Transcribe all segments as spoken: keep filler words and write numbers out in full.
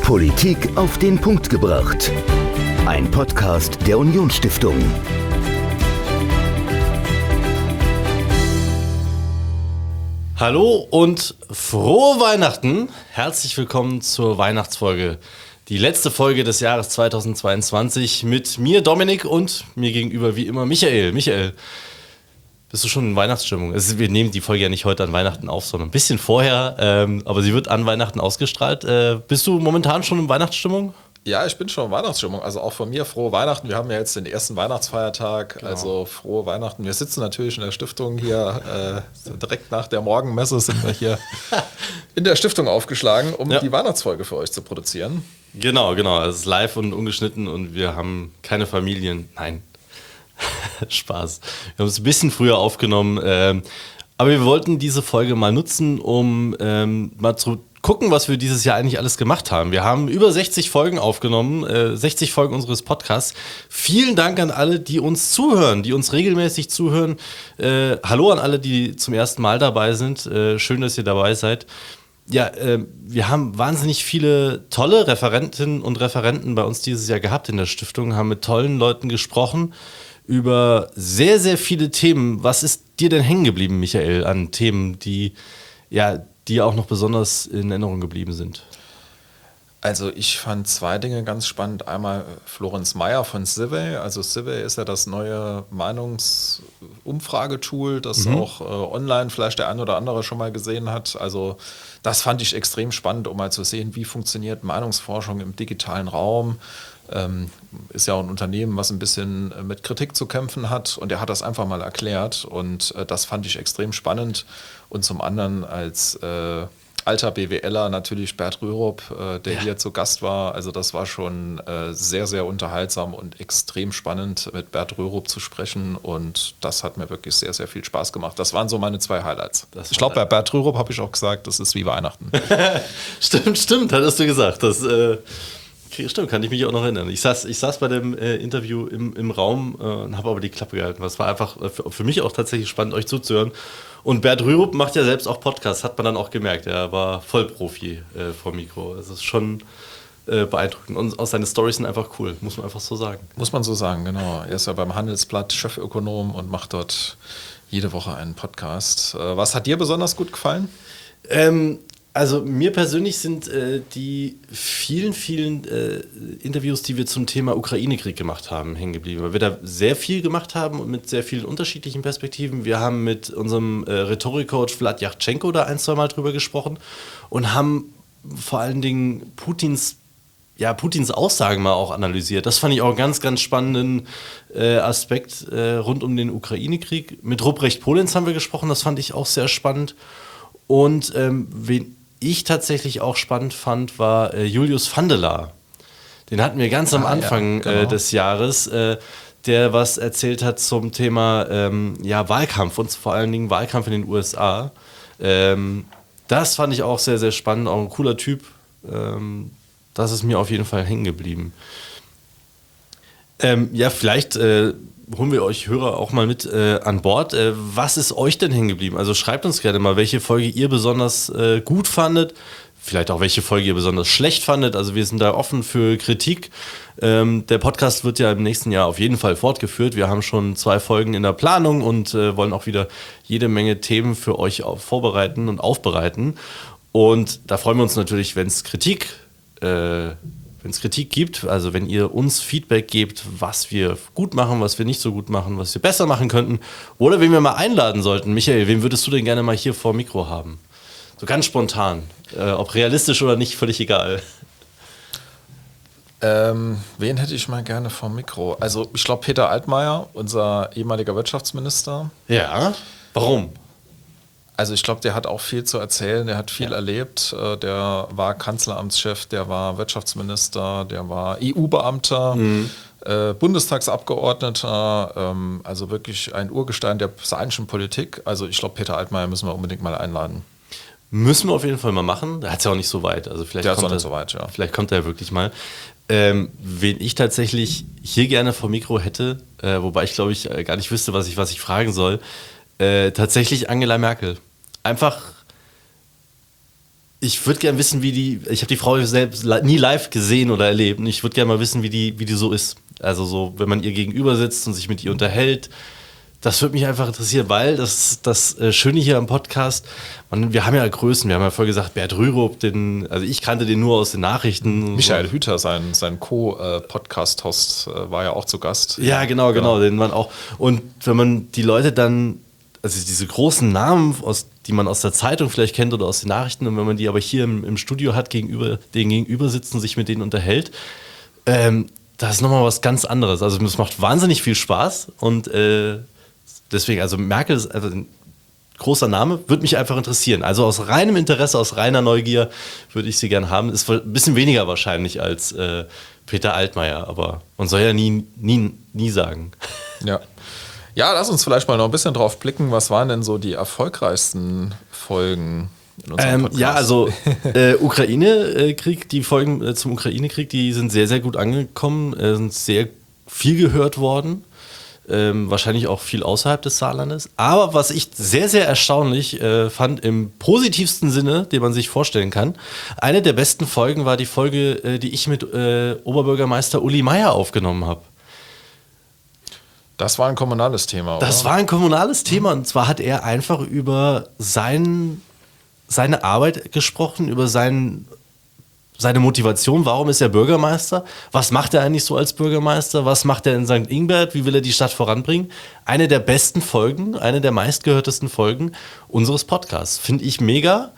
Politik auf den Punkt gebracht. Ein Podcast der Unionsstiftung. Hallo und frohe Weihnachten. Herzlich willkommen zur Weihnachtsfolge. Die letzte Folge des Jahres zweitausendzweiundzwanzig mit mir, Dominik, und mir gegenüber wie immer Michael. Michael, bist du schon in Weihnachtsstimmung? Also wir nehmen die Folge ja nicht heute an Weihnachten auf, sondern ein bisschen vorher. Ähm, aber sie wird an Weihnachten ausgestrahlt. Äh, bist du momentan schon in Weihnachtsstimmung? Ja, ich bin schon in Weihnachtsstimmung. Also auch von mir frohe Weihnachten. Wir haben ja jetzt den ersten Weihnachtsfeiertag. Genau. Also frohe Weihnachten. Wir sitzen natürlich in der Stiftung hier. Äh, direkt nach der Morgenmesse sind wir hier in der Stiftung aufgeschlagen, um ja. die Weihnachtsfolge für euch zu produzieren. Genau, genau. Es ist live und ungeschnitten und wir haben keine Familien. Nein. Spaß. Wir haben es ein bisschen früher aufgenommen, ähm, aber wir wollten diese Folge mal nutzen, um ähm, mal zu gucken, was wir dieses Jahr eigentlich alles gemacht haben. Wir haben über sechzig Folgen aufgenommen, äh, sechzig Folgen unseres Podcasts. Vielen Dank an alle, die uns zuhören, die uns regelmäßig zuhören. Äh, hallo an alle, die zum ersten Mal dabei sind. Äh, schön, dass ihr dabei seid. Ja, äh, wir haben wahnsinnig viele tolle Referentinnen und Referenten bei uns dieses Jahr gehabt in der Stiftung, haben mit tollen Leuten gesprochen über sehr, sehr viele Themen. Was ist dir denn hängen geblieben, Michael, an Themen, die ja, die auch noch besonders in Erinnerung geblieben sind? Also ich fand zwei Dinge ganz spannend. Einmal Florenz Meyer von Civey. Also Civey ist ja das neue Meinungsumfragetool, das mhm. auch äh, online vielleicht der ein oder andere schon mal gesehen hat. Also das fand ich extrem spannend, um mal zu sehen, wie funktioniert Meinungsforschung im digitalen Raum. Ähm, ist ja auch ein Unternehmen, was ein bisschen mit Kritik zu kämpfen hat, und er hat das einfach mal erklärt, und äh, das fand ich extrem spannend. Und zum anderen als äh, alter BWLer natürlich Bert Rürup, äh, der ja. hier zu Gast war. Also das war schon äh, sehr, sehr unterhaltsam und extrem spannend, mit Bert Rürup zu sprechen, und das hat mir wirklich sehr, sehr viel Spaß gemacht. Das waren so meine zwei Highlights. Das ich glaube, bei Bert Rürup habe ich auch gesagt, das ist wie Weihnachten. Stimmt, stimmt, hattest du gesagt. Das äh Stimmt, kann ich mich auch noch erinnern. Ich saß, ich saß bei dem äh, Interview im, im Raum äh, und habe aber die Klappe gehalten. Es war einfach äh, für, für mich auch tatsächlich spannend, euch zuzuhören. Und Bert Rürup macht ja selbst auch Podcasts, hat man dann auch gemerkt. Er war Vollprofi äh, vor Mikro. Es ist schon äh, beeindruckend. Und auch seine Storys sind einfach cool, muss man einfach so sagen. Muss man so sagen, genau. Er ist ja beim Handelsblatt Chefökonom und macht dort jede Woche einen Podcast. Äh, was hat dir besonders gut gefallen? Ähm... Also mir persönlich sind äh, die vielen, vielen äh, Interviews, die wir zum Thema Ukraine-Krieg gemacht haben, hängen geblieben. Weil wir da sehr viel gemacht haben und mit sehr vielen unterschiedlichen Perspektiven. Wir haben mit unserem äh, Rhetorikcoach Vlad Yachtschenko da ein, zwei Mal drüber gesprochen und haben vor allen Dingen Putins, ja, Putins Aussagen mal auch analysiert. Das fand ich auch einen ganz, ganz spannenden äh, Aspekt äh, rund um den Ukraine-Krieg. Mit Ruprecht Polenz haben wir gesprochen, das fand ich auch sehr spannend. Und ähm, wen ich tatsächlich auch spannend fand, war äh, Julius Vandela. Den hatten wir ganz am ah, Anfang ja, genau. äh, des Jahres, äh, der was erzählt hat zum Thema ähm, ja, Wahlkampf und vor allen Dingen Wahlkampf in den U S A. Ähm, das fand ich auch sehr, sehr spannend, auch ein cooler Typ. Ähm, das ist mir auf jeden Fall hängen geblieben. Ähm, ja, vielleicht äh, holen wir euch Hörer auch mal mit äh, an Bord. Äh, was ist euch denn hängen geblieben? Also schreibt uns gerne mal, welche Folge ihr besonders äh, gut fandet. Vielleicht auch, welche Folge ihr besonders schlecht fandet. Also wir sind da offen für Kritik. Ähm, der Podcast wird ja im nächsten Jahr auf jeden Fall fortgeführt. Wir haben schon zwei Folgen in der Planung und äh, wollen auch wieder jede Menge Themen für euch auf, vorbereiten und aufbereiten. Und da freuen wir uns natürlich, wenn es Kritik äh, Wenn es Kritik gibt, also wenn ihr uns Feedback gebt, was wir gut machen, was wir nicht so gut machen, was wir besser machen könnten, oder wen wir mal einladen sollten. Michael, wen würdest du denn gerne mal hier vor Mikro haben? So ganz spontan. Äh, ob realistisch oder nicht, völlig egal. Ähm, wen hätte ich mal gerne vor Mikro? Also ich glaube Peter Altmaier, unser ehemaliger Wirtschaftsminister. Ja, warum? Also ich glaube, der hat auch viel zu erzählen, der hat viel ja. erlebt, der war Kanzleramtschef, der war Wirtschaftsminister, der war E U-Beamter, mhm. äh, Bundestagsabgeordneter, ähm, also wirklich ein Urgestein der saarländischen Politik. Also ich glaube, Peter Altmaier müssen wir unbedingt mal einladen. Müssen wir auf jeden Fall mal machen, der hat es ja auch nicht so weit. Also vielleicht der kommt ist auch nicht er, so weit, ja. Vielleicht kommt er wirklich mal. Ähm, wen ich tatsächlich hier gerne vor Mikro hätte, äh, wobei ich glaube ich äh, gar nicht wüsste, was ich, was ich fragen soll, äh, tatsächlich Angela Merkel. Einfach, ich würde gerne wissen, wie die, ich habe die Frau selbst nie live gesehen oder erlebt. Und ich würde gerne mal wissen, wie die, wie die so ist. Also so, wenn man ihr gegenüber sitzt und sich mit ihr unterhält. Das würde mich einfach interessieren, weil das das äh, Schöne hier am Podcast, man, wir haben ja Größen, wir haben ja vorher gesagt, Bert Rürup, den, also ich kannte den nur aus den Nachrichten. Michael so. Hüter, sein, sein Co-Podcast-Host, äh, war ja auch zu Gast. Ja, genau, genau, genau, den man auch. Und wenn man die Leute dann, also diese großen Namen, aus, die man aus der Zeitung vielleicht kennt oder aus den Nachrichten, und wenn man die aber hier im, im Studio hat, gegenüber, denen gegenüber sitzen, sich mit denen unterhält, ähm, das ist nochmal was ganz anderes. Also es macht wahnsinnig viel Spaß und äh, deswegen, also Merkel ist also ein großer Name, würde mich einfach interessieren. Also aus reinem Interesse, aus reiner Neugier würde ich sie gern haben. Ist ein bisschen weniger wahrscheinlich als äh, Peter Altmaier, aber man soll ja nie, nie, nie sagen. Ja. Ja, lass uns vielleicht mal noch ein bisschen drauf blicken, was waren denn so die erfolgreichsten Folgen in unserem ähm, Podcast? Ja, also äh, Ukraine-Krieg, die Folgen äh, zum Ukraine-Krieg, die sind sehr, sehr gut angekommen, äh, sind sehr viel gehört worden. Ähm, wahrscheinlich auch viel außerhalb des Saarlandes. Aber was ich sehr, sehr erstaunlich äh, fand, im positivsten Sinne, den man sich vorstellen kann, eine der besten Folgen war die Folge, äh, die ich mit äh, Oberbürgermeister Uli Meier aufgenommen habe. Das war ein kommunales Thema, oder? Das war ein kommunales Thema, und zwar hat er einfach über sein, seine Arbeit gesprochen, über seinen seine Motivation, warum ist er Bürgermeister? Was macht er eigentlich so als Bürgermeister? Was macht er in Sankt Ingbert? Wie will er die Stadt voranbringen? Eine der besten Folgen, eine der meistgehörtesten Folgen unseres Podcasts. Finde ich mega.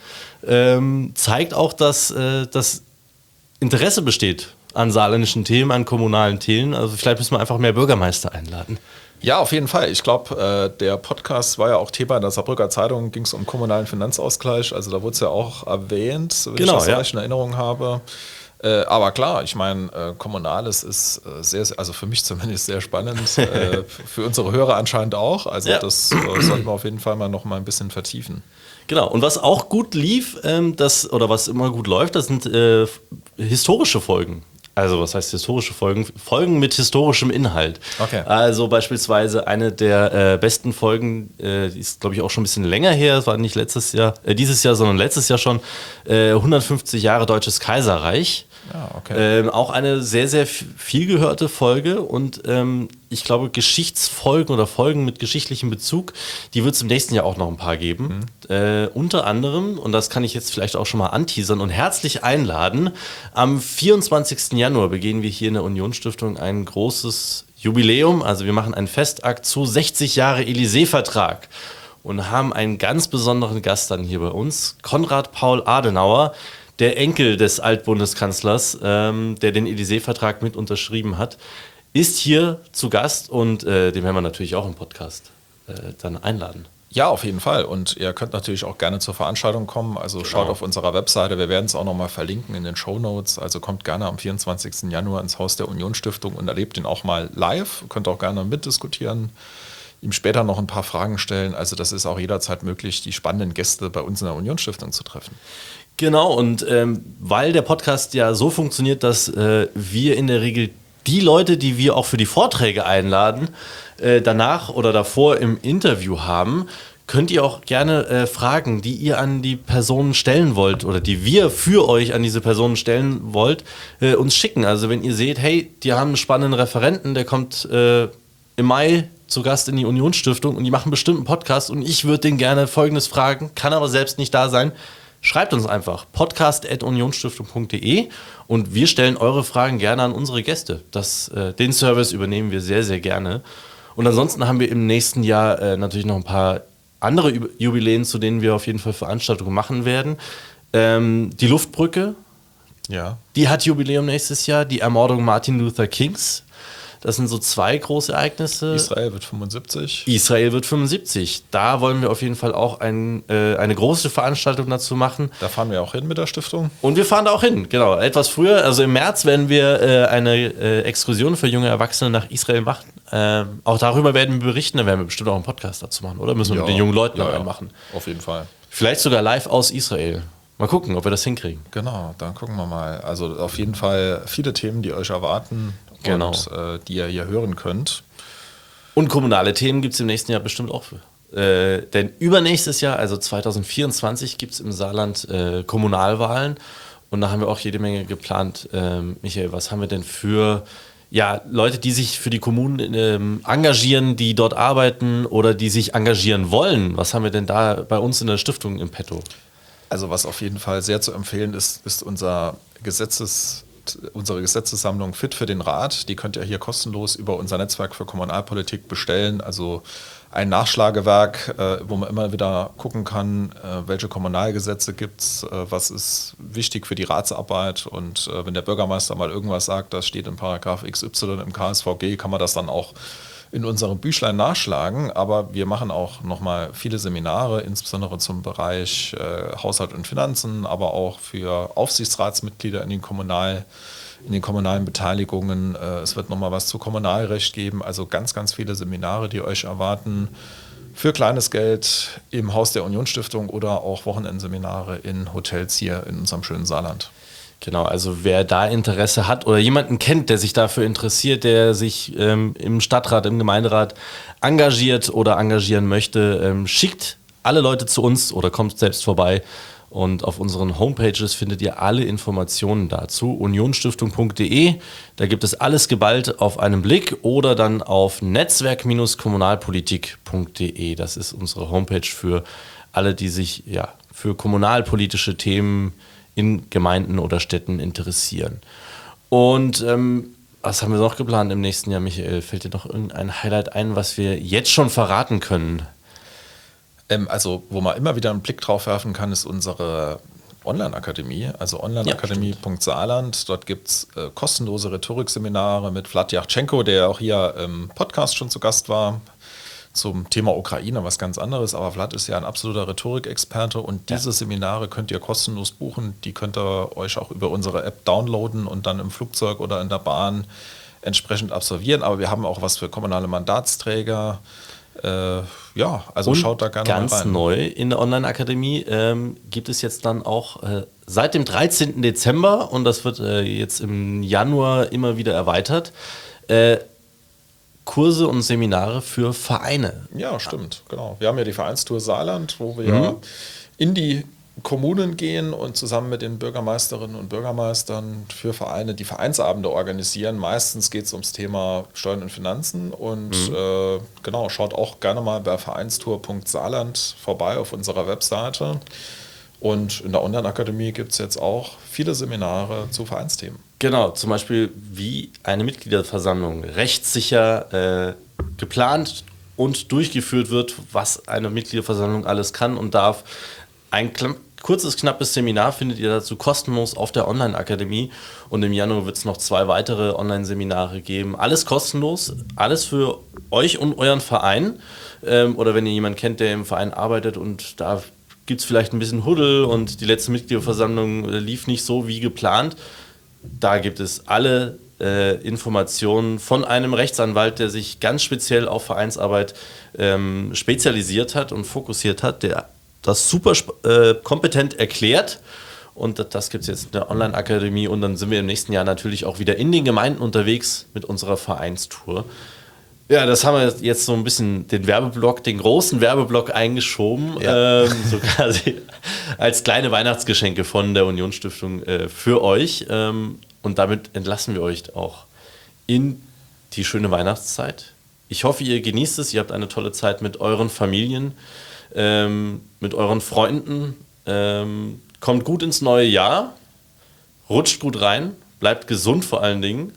Ähm, zeigt auch, dass äh, das Interesse besteht an saarländischen Themen, an kommunalen Themen. Also vielleicht müssen wir einfach mehr Bürgermeister einladen. Ja, auf jeden Fall. Ich glaube, äh, der Podcast war ja auch Thema in der Saarbrücker Zeitung, ging es um kommunalen Finanzausgleich. Also da wurde es ja auch erwähnt, wenn genau, ich das ja. recht in Erinnerung habe. Äh, aber klar, ich meine, äh, Kommunales ist äh, sehr, sehr, also für mich zumindest sehr spannend, äh, für unsere Hörer anscheinend auch. Also ja. das äh, sollten wir auf jeden Fall mal noch mal ein bisschen vertiefen. Genau, und was auch gut lief, ähm, das, oder was immer gut läuft, das sind äh, historische Folgen. Also was heißt historische Folgen? Folgen mit historischem Inhalt. Okay. Also beispielsweise eine der äh, besten Folgen, äh, die ist glaube ich auch schon ein bisschen länger her, es war nicht letztes Jahr, äh, dieses Jahr, sondern letztes Jahr schon, äh, hundertfünfzig Jahre Deutsches Kaiserreich. Ja, okay. Ähm, auch eine sehr, sehr viel gehörte Folge, und ähm, ich glaube, Geschichtsfolgen oder Folgen mit geschichtlichem Bezug, die wird es im nächsten Jahr auch noch ein paar geben. Mhm. Äh, unter anderem, und das kann ich jetzt vielleicht auch schon mal anteasern und herzlich einladen, am vierundzwanzigsten Januar begehen wir hier in der Unionsstiftung ein großes Jubiläum. Also wir machen einen Festakt zu sechzig Jahre Élysée-Vertrag und haben einen ganz besonderen Gast dann hier bei uns, Konrad Paul Adenauer, der Enkel des Altbundeskanzlers, ähm, der den Élysée-Vertrag mit unterschrieben hat, ist hier zu Gast, und äh, den werden wir natürlich auch im Podcast äh, dann einladen. Ja, auf jeden Fall. Und ihr könnt natürlich auch gerne zur Veranstaltung kommen. Also schaut Genau. auf unserer Webseite. Wir werden es auch nochmal verlinken in den Shownotes. Also kommt gerne am vierundzwanzigsten Januar ins Haus der Unionsstiftung und erlebt ihn auch mal live. Könnt auch gerne mitdiskutieren, ihm später noch ein paar Fragen stellen. Also das ist auch jederzeit möglich, die spannenden Gäste bei uns in der Unionsstiftung zu treffen. Genau, und ähm, weil der Podcast ja so funktioniert, dass äh, wir in der Regel die Leute, die wir auch für die Vorträge einladen, äh, danach oder davor im Interview haben, könnt ihr auch gerne äh, Fragen, die ihr an die Personen stellen wollt oder die wir für euch an diese Personen stellen wollt, äh, uns schicken. Also wenn ihr seht, hey, die haben einen spannenden Referenten, der kommt äh, im Mai zu Gast in die Unionsstiftung und die machen bestimmt einen Podcast und ich würde den gerne Folgendes fragen, kann aber selbst nicht da sein, schreibt uns einfach podcast at unionsstiftung punkt de und wir stellen eure Fragen gerne an unsere Gäste. Das, äh, den Service übernehmen wir sehr, sehr gerne. Und ansonsten haben wir im nächsten Jahr äh, natürlich noch ein paar andere Jubiläen, zu denen wir auf jeden Fall Veranstaltungen machen werden. Ähm, die Luftbrücke, ja. Die hat Jubiläum nächstes Jahr. Die Ermordung Martin Luther Kings. Das sind so zwei große Ereignisse. Israel wird fünfundsiebzig. Israel wird fünfundsiebzig. Da wollen wir auf jeden Fall auch ein, äh, eine große Veranstaltung dazu machen. Da fahren wir auch hin mit der Stiftung. Und wir fahren da auch hin, genau. Etwas früher, also im März werden wir äh, eine äh, Exkursion für junge Erwachsene nach Israel machen. Äh, auch darüber werden wir berichten. Da werden wir bestimmt auch einen Podcast dazu machen, oder? Müssen wir Ja, mit den jungen Leuten ja, dabei ja. machen. Auf jeden Fall. Vielleicht sogar live aus Israel. Mal gucken, ob wir das hinkriegen. Genau, dann gucken wir mal. Also auf jeden Fall viele Themen, die euch erwarten. Genau. Und äh, die ihr hier hören könnt. Und kommunale Themen gibt es im nächsten Jahr bestimmt auch Äh, denn übernächstes Jahr, also zwanzig vierundzwanzig, gibt es im Saarland äh, Kommunalwahlen. Und da haben wir auch jede Menge geplant. Ähm, Michael, was haben wir denn für ja, Leute, die sich für die Kommunen ähm, engagieren, die dort arbeiten oder die sich engagieren wollen? Was haben wir denn da bei uns in der Stiftung im Petto? Also was auf jeden Fall sehr zu empfehlen ist, ist unser Gesetzes, unsere Gesetzessammlung Fit für den Rat. Die könnt ihr hier kostenlos über unser Netzwerk für Kommunalpolitik bestellen. Also ein Nachschlagewerk, äh, wo man immer wieder gucken kann, äh, welche Kommunalgesetze gibt es, äh, was ist wichtig für die Ratsarbeit. Und äh, wenn der Bürgermeister mal irgendwas sagt, das steht in Paragraph X Y im K S V G, kann man das dann auch in unserem Büchlein nachschlagen. Aber wir machen auch nochmal viele Seminare, insbesondere zum Bereich äh, Haushalt und Finanzen, aber auch für Aufsichtsratsmitglieder in den Kommunal in den kommunalen Beteiligungen. Es wird nochmal was zu Kommunalrecht geben, also ganz, ganz viele Seminare, die euch erwarten für kleines Geld im Haus der Unionsstiftung oder auch Wochenendseminare in Hotels hier in unserem schönen Saarland. Genau, also wer da Interesse hat oder jemanden kennt, der sich dafür interessiert, der sich ähm, im Stadtrat, im Gemeinderat engagiert oder engagieren möchte, ähm, schickt alle Leute zu uns oder kommt selbst vorbei. Und auf unseren Homepages findet ihr alle Informationen dazu. unionstiftung punkt de, da gibt es alles geballt auf einen Blick oder dann auf netzwerk kommunalpolitik punkt de. Das ist unsere Homepage für alle, die sich ja, für kommunalpolitische Themen in Gemeinden oder Städten interessieren. Und ähm, was haben wir noch geplant im nächsten Jahr, Michael? Fällt dir noch irgendein Highlight ein, was wir jetzt schon verraten können? Also, wo man immer wieder einen Blick drauf werfen kann, ist unsere Online-Akademie, also onlineakademie punkt saarland. Dort gibt es äh, kostenlose Rhetorikseminare mit Vlad Yachtschenko, der auch hier im Podcast schon zu Gast war, zum Thema Ukraine, was ganz anderes. Aber Vlad ist ja ein absoluter Rhetorikexperte und diese ja. Seminare könnt ihr kostenlos buchen. Die könnt ihr euch auch über unsere App downloaden und dann im Flugzeug oder in der Bahn entsprechend absolvieren. Aber wir haben auch was für kommunale Mandatsträger. Äh, ja, also und schaut da gerne mal rein. Ganz neu in der Online-Akademie ähm, gibt es jetzt dann auch äh, seit dem dreizehnten Dezember und das wird äh, jetzt im Januar immer wieder erweitert, äh, Kurse und Seminare für Vereine. Ja, stimmt, genau. Wir haben ja die Vereinstour Saarland, wo wir mhm. ja in die Kommunen gehen und zusammen mit den Bürgermeisterinnen und Bürgermeistern für Vereine die Vereinsabende organisieren. Meistens geht es ums Thema Steuern und Finanzen und mhm. äh, genau, schaut auch gerne mal bei vereinstour punkt saarland vorbei auf unserer Webseite. Und in der Online-Akademie gibt es jetzt auch viele Seminare zu Vereinsthemen. Genau, zum Beispiel wie eine Mitgliederversammlung rechtssicher äh, geplant und durchgeführt wird, was eine Mitgliederversammlung alles kann und darf. Ein kurzes, knappes Seminar findet ihr dazu kostenlos auf der Online-Akademie und im Januar wird es noch zwei weitere Online-Seminare geben. Alles kostenlos, alles für euch und euren Verein. Ähm, oder wenn ihr jemanden kennt, der im Verein arbeitet und da gibt es vielleicht ein bisschen Huddel und die letzte Mitgliederversammlung lief nicht so wie geplant. Da gibt es alle äh, Informationen von einem Rechtsanwalt, der sich ganz speziell auf Vereinsarbeit ähm, spezialisiert hat und fokussiert hat, der das super äh, kompetent erklärt und das, das gibt es jetzt in der Online-Akademie und dann sind wir im nächsten Jahr natürlich auch wieder in den Gemeinden unterwegs mit unserer Vereinstour. Ja, das haben wir jetzt so ein bisschen den Werbeblock, den großen Werbeblock eingeschoben, ja. ähm, so quasi als kleine Weihnachtsgeschenke von der Unionsstiftung äh, für euch ähm, und damit entlassen wir euch auch in die schöne Weihnachtszeit. Ich hoffe, ihr genießt es, ihr habt eine tolle Zeit mit euren Familien, Ähm, mit euren Freunden, ähm, kommt gut ins neue Jahr, rutscht gut rein, bleibt gesund vor allen Dingen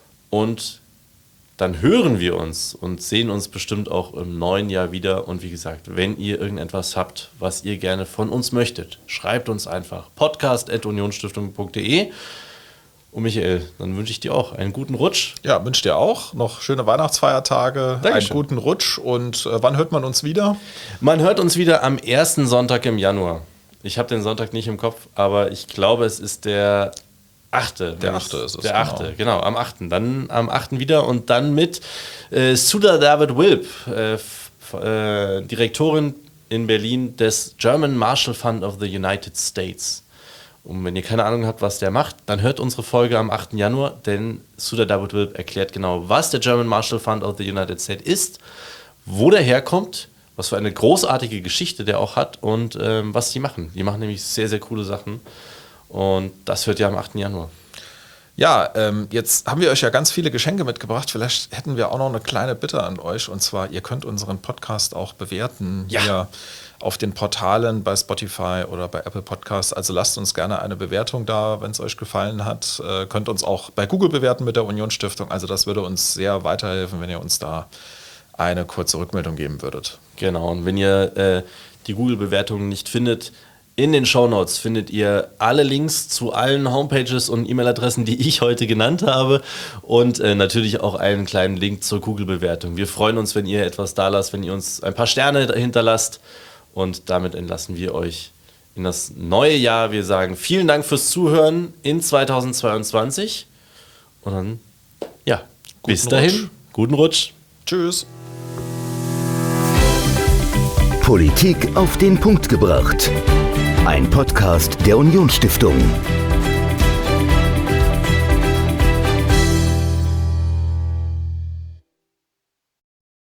und dann hören wir uns und sehen uns bestimmt auch im neuen Jahr wieder und wie gesagt, wenn ihr irgendetwas habt, was ihr gerne von uns möchtet, schreibt uns einfach podcast at unionstiftung punkt de. Und Michael, dann wünsche ich dir auch einen guten Rutsch. Ja, wünsche dir auch noch schöne Weihnachtsfeiertage, Dankeschön. Einen guten Rutsch. Und äh, wann hört man uns wieder? Man hört uns wieder am ersten Sonntag im Januar. Ich habe den Sonntag nicht im Kopf, aber ich glaube, es ist der achte. Der achte ist es. Der achte, genau. genau, am achten. Dann am achten wieder und dann mit äh, Sudha David-Wilp, äh, f- äh, Direktorin in Berlin des German Marshall Fund of the United States. Und wenn ihr keine Ahnung habt, was der macht, dann hört unsere Folge am achten Januar, denn Sudha David-Wilp erklärt genau, was der German Marshall Fund of the United States ist, wo der herkommt, was für eine großartige Geschichte der auch hat und ähm, was die machen. Die machen nämlich sehr, sehr coole Sachen. Und das wird ja am achten Januar. Ja, ähm, jetzt haben wir euch ja ganz viele Geschenke mitgebracht. Vielleicht hätten wir auch noch eine kleine Bitte an euch. Und zwar, ihr könnt unseren Podcast auch bewerten Ja. hier auf den Portalen bei Spotify oder bei Apple Podcasts. Also lasst uns gerne eine Bewertung da, wenn es euch gefallen hat. Äh, könnt uns auch bei Google bewerten mit der Union-Stiftung. Also das würde uns sehr weiterhelfen, wenn ihr uns da eine kurze Rückmeldung geben würdet. Genau, und wenn ihr äh, die Google-Bewertungen nicht findet, in den Shownotes findet ihr alle Links zu allen Homepages und E-Mail-Adressen, die ich heute genannt habe und äh, natürlich auch einen kleinen Link zur Google-Bewertung. Wir freuen uns, wenn ihr etwas da lasst, wenn ihr uns ein paar Sterne hinterlasst und damit entlassen wir euch in das neue Jahr. Wir sagen vielen Dank fürs Zuhören in zweitausendzweiundzwanzig und dann, ja, bis Guten dahin, Rutsch. guten Rutsch. Tschüss. Politik auf den Punkt gebracht. Ein Podcast der Union-Stiftung.